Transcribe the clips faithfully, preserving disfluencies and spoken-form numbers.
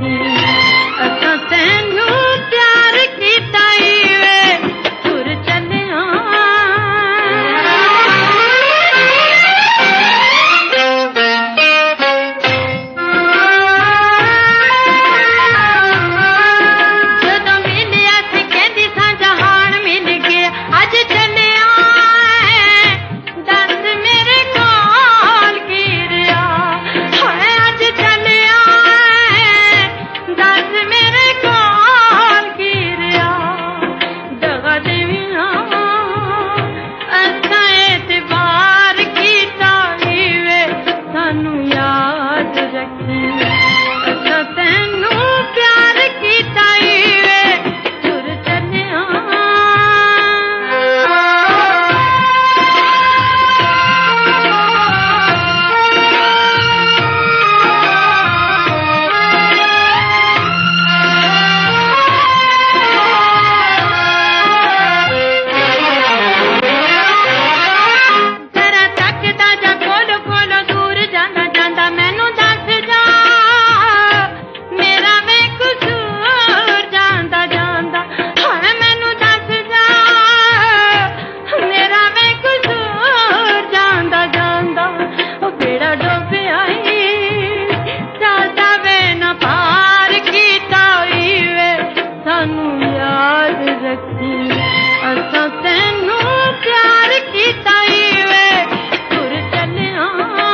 रखी असां तैनू प्यार कीता ई वे तुर चलिया जदों मिलिया सी कहंदी सां जहान मिल गया अज चलिया दस मेरे कोल की रिया हाय अज चलिया दस मेरे कोल की रिया दगा देवियां असां एतबार कीता ही वे सानू याद रखी असां तैनू प्यार कीता ही वे तुर चलिया जरा तकदा जा कोलो कोलो दूर जांदा जांदा मैनू दस जा मेरा वे कसूर जांदा जांदा हाय मैनू दस जा मेरा वे कसूर जांदा जांदा ओ बेड़ा डोबिया चलदा वे ना पार कीता ही वे सानू याद रखी असां तैनू प्यार कीता ही वे तुर चलिया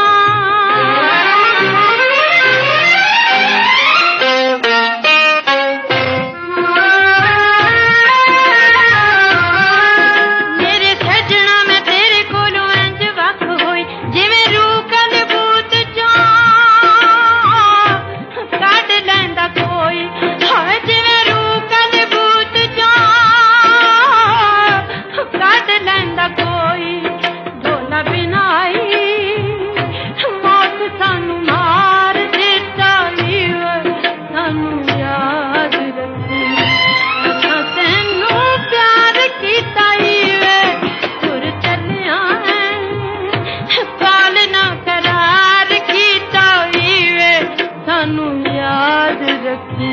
मेरे सजना मैं तेरे कोलों इंज वख होई जिवें रूह कलबूत चों कढ लैंदा कोई हाय जिवें रूह कलबूत चों कढ लैंदा कोई ढोला बिना आई मौत सानू मार दिता ही वे सानू याद रखी असां तैनू प्यार कीता ही वे तुर चलिया पालना करार कीता ही वे सानू याद रखी